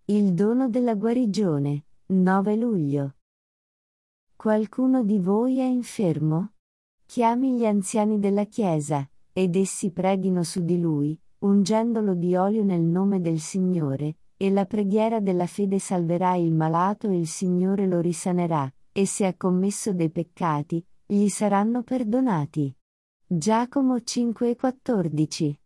Il dono della guarigione, 9 luglio. Qualcuno di voi è infermo? Chiami gli anziani della Chiesa, ed essi preghino su di lui, ungendolo di olio nel nome del Signore, e la preghiera della fede salverà il malato e il Signore lo risanerà, e se ha commesso dei peccati, gli saranno perdonati. Giacomo 5,14.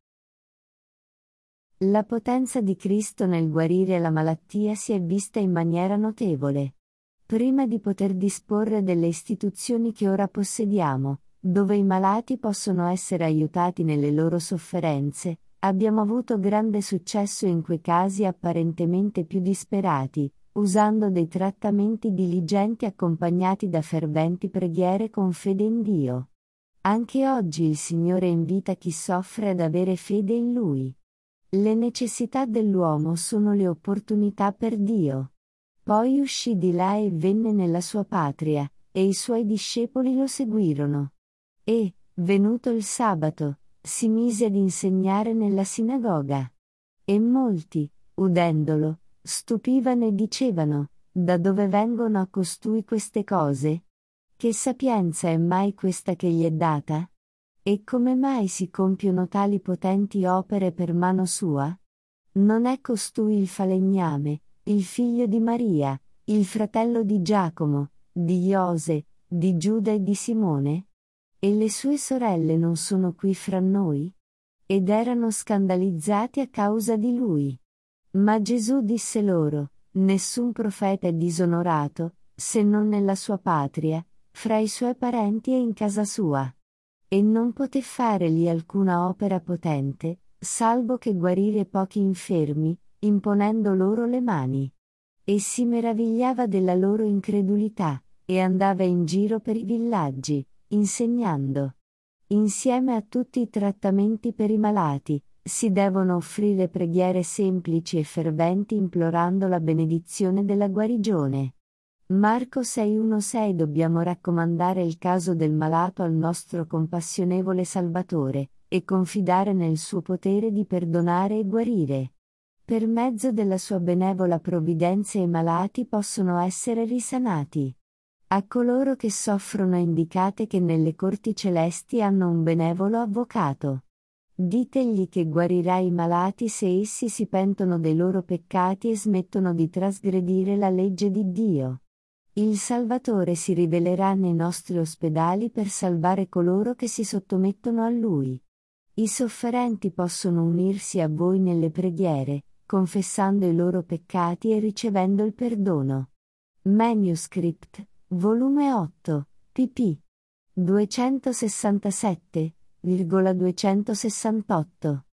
La potenza di Cristo nel guarire la malattia si è vista in maniera notevole. Prima di poter disporre delle istituzioni che ora possediamo, dove i malati possono essere aiutati nelle loro sofferenze, abbiamo avuto grande successo in quei casi apparentemente più disperati, usando dei trattamenti diligenti accompagnati da ferventi preghiere con fede in Dio. Anche oggi il Signore invita chi soffre ad avere fede in Lui. Le necessità dell'uomo sono le opportunità per Dio. Poi uscì di là e venne nella sua patria, e i suoi discepoli lo seguirono. E, venuto il sabato, si mise ad insegnare nella sinagoga. E molti, udendolo, stupivano e dicevano: da dove vengono a costui queste cose? Che sapienza è mai questa che gli è data? E come mai si compiono tali potenti opere per mano sua? Non è costui il falegname, il figlio di Maria, il fratello di Giacomo, di Iose, di Giuda e di Simone? E le sue sorelle non sono qui fra noi? Ed erano scandalizzati a causa di lui. Ma Gesù disse loro: nessun profeta è disonorato, se non nella sua patria, fra i suoi parenti e in casa sua. E non poté faregli alcuna opera potente, salvo che guarire pochi infermi, imponendo loro le mani. E si meravigliava della loro incredulità, e andava in giro per i villaggi, insegnando. Insieme a tutti i trattamenti per i malati, si devono offrire preghiere semplici e ferventi implorando la benedizione della guarigione. Marco 6,1-6 Dobbiamo raccomandare il caso del malato al nostro compassionevole Salvatore, e confidare nel suo potere di perdonare e guarire. Per mezzo della sua benevola provvidenza i malati possono essere risanati. A coloro che soffrono indicate che nelle corti celesti hanno un benevolo avvocato. Ditegli che guarirà i malati se essi si pentono dei loro peccati e smettono di trasgredire la legge di Dio. Il Salvatore si rivelerà nei nostri ospedali per salvare coloro che si sottomettono a Lui. I sofferenti possono unirsi a voi nelle preghiere, confessando i loro peccati e ricevendo il perdono. Manuscript, volume 8, pp. 267,268.